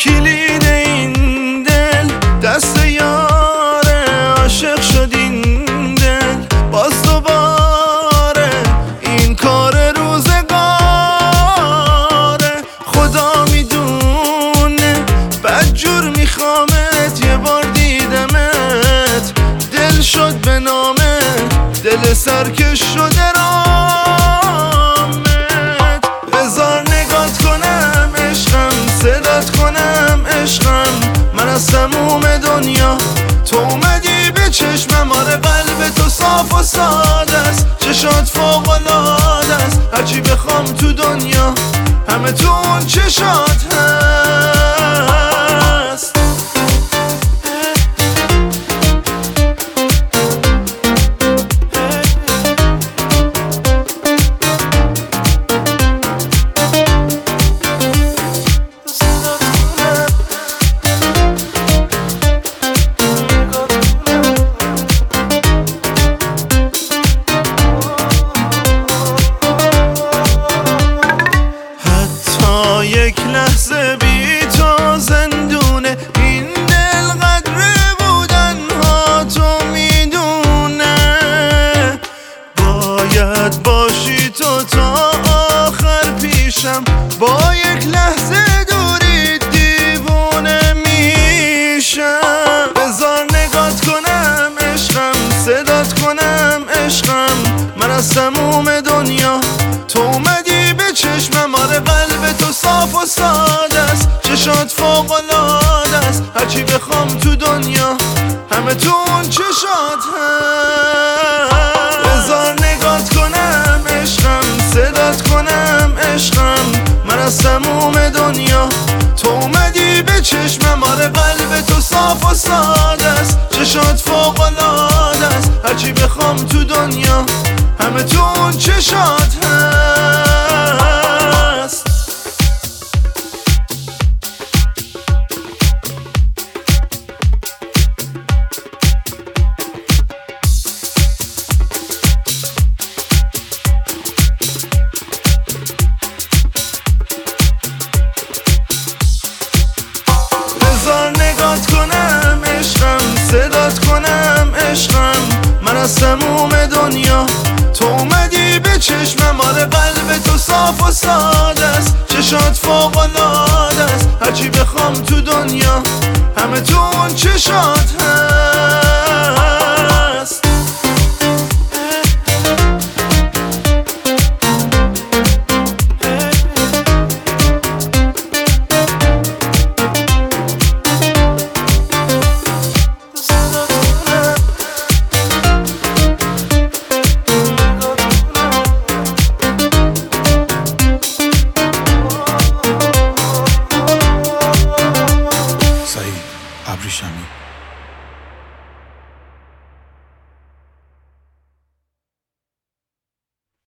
کلید این دل دست یاره، عاشق شد این دل باز دوباره، این کار روزگاره. خدا میدونه بدجور میخوامت، یه بار دیدمت دل شد به نامت، دل سرکش شده رامت. بذار نگات کنم عشقم، صدات کنم عشقم، من از تموم دنیا تو اومدی به چشمم. آره قلب تو صاف و ساده است، چشات فوق العاده است، هرچی بخوام تو دنیا همه تو اون چشات هست. یک لحظه بی تو زندونه، این دل قدر بودن ها تو میدونه. باید باشی تو تا آخر پیشم، با یک لحظه دوری دیوونه میشم. بذار نگات کنم عشقم، صدات کنم عشقم، من از تموم دنیا تو اومدی به چشمم. آره قلب تو صاف و ساده است، چشات فوق العاده است، هرچی بخوام تو دنیا همه تو اون چشات هست. بذار نگات کنم عشقم، صدات کنم عشقم، من از تموم دنیا تو اومدی به چشمم. آره قلب تو صاف و ساده است، چشات فوق العاده است، هرچی بخوام تو دنیا همه تو اون چشات هست. بذار نگات کنم عشقم، صدات کنم عشقم، من از تموم دنیا تو اومدی به چشمم. آره قلب تو صاف و ساده است، چشات فوق العاده است، هرچی بخوام تو دنیا همه تو اون چشات هست.